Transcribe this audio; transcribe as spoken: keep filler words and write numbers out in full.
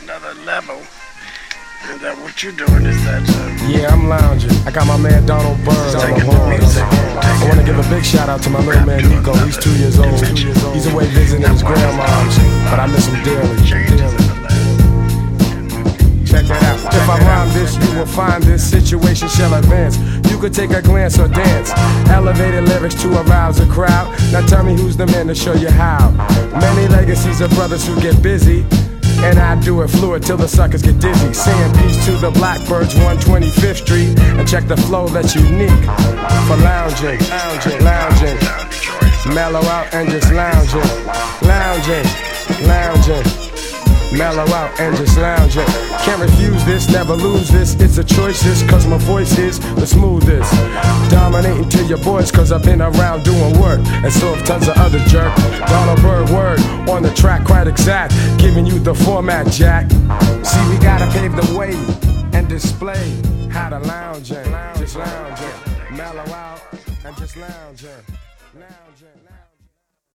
another level. And that what you're doing is that. Uh, yeah, I'm lounging. I got my man Donald Byrd on the horns. I want to give a big shout out to my little man Nico. He's two years old. He's away visiting his grandma's, but I miss him dearly. Check that out. If I rhyme this, you will find this situation shall advance. You could take a glance or dance. Elevated lyrics to arouse a crowd. Now tell me who's the man to show you how. Many legacies of brothers who get busy, and I do it fluid till the suckers get dizzy. Saying peace to the Blackbirds, one twenty-fifth Street. And check the flow that's unique for lounging, lounging, lounging. Mellow out and just lounging, lounging, lounging. Mellow out and just lounging. Can't refuse this, never lose this. It's a choice, this, cause my voice is the smoothest. Dominating to your boys, cause I've been around doing work. And so have tons of other jerk. Donald Byrd word on the track, quite exact. Giving you the format, Jack. See, we gotta pave the way and display how to lounging, just lounging. Mellow out and just lounging, lounging, lounging.